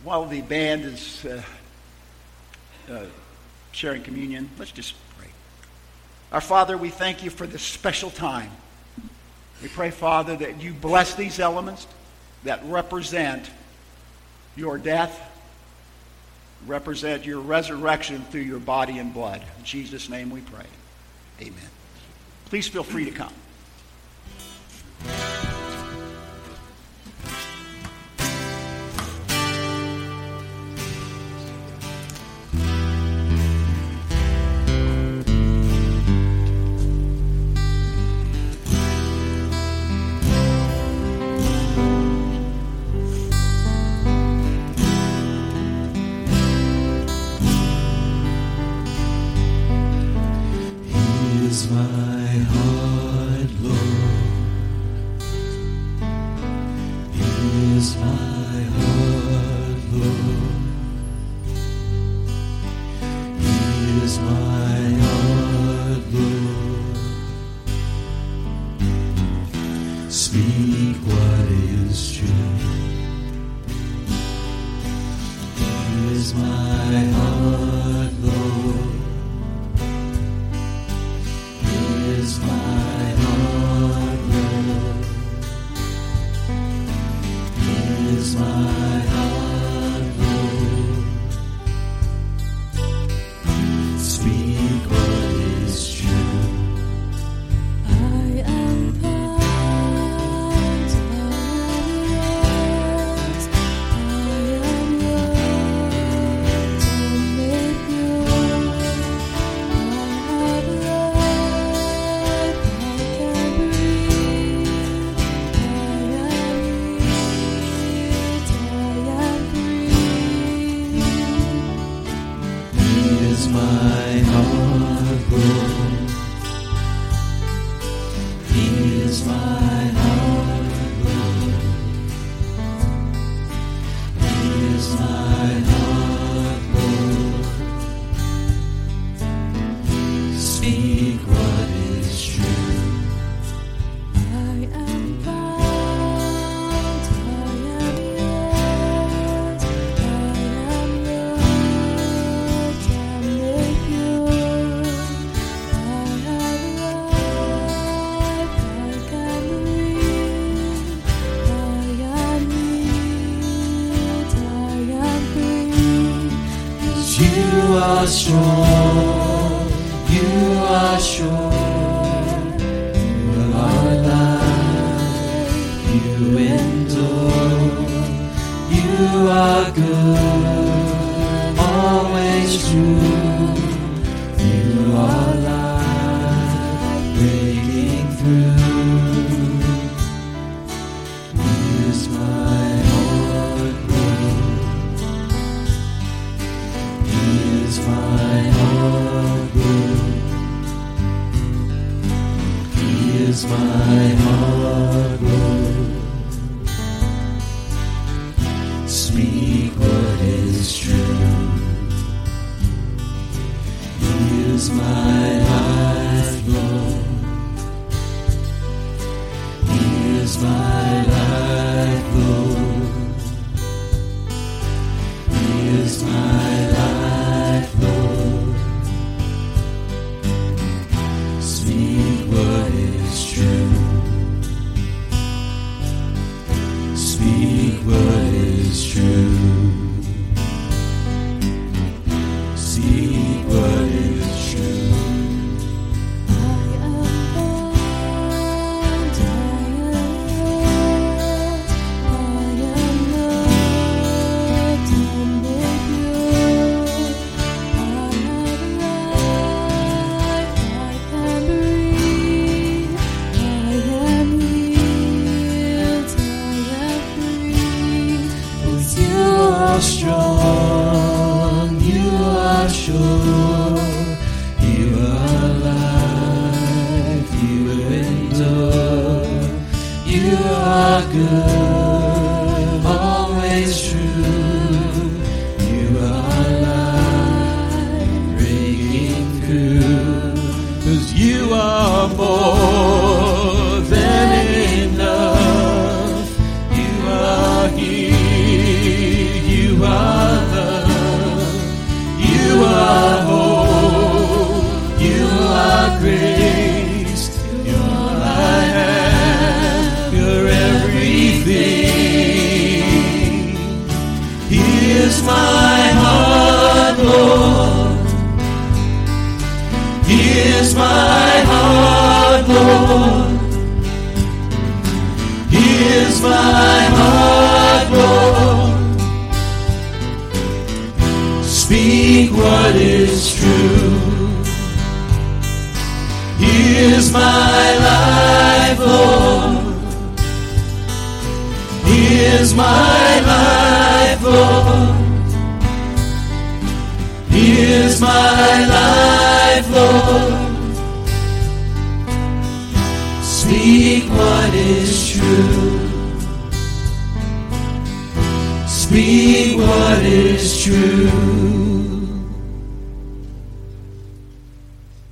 While the band is sharing communion, let's just pray. Our Father, we thank you for this special time. We pray, Father, that you bless these elements that represent your death, represent your resurrection through your body and blood. In Jesus' name we pray. Amen. Please feel free to come. Strong, you are sure, you are life, you endure, you are good, always true, you are life, breaking through. Here's my heart, Lord, here's my heart, Lord, here's my heart, Lord. Speak what is true. Here's my life, Lord. Here's my life, Lord. Here's my life, Lord. Speak what is true. Speak what is true. Speak what is true. Strong, you are sure, you are alive, you endure, you are good, always true, you are alive, breaking through, 'cause you are more than enough, you are here, you are Here's my heart, Lord. Here's my heart, Lord. Here's my heart, Lord. Speak what is true. Here's my life, Lord. Here's my life, Lord. Here's my life, Lord. Speak what is true. Speak what is true.